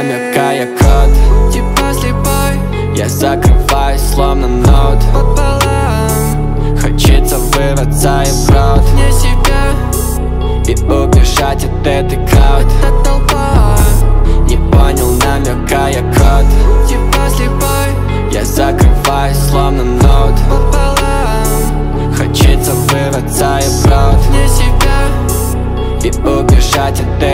намекая код. Типа слепой, Я закрываюсь словно ноут. пополам, Хочется вырваться и вброд вне себя, и убежать от этой крауд. эта толпа. Не понял, намекая код. Типа слепой, Я закрываюсь словно ноут. пополам, Хочется вырваться и вброд вне себя, и убежать от этой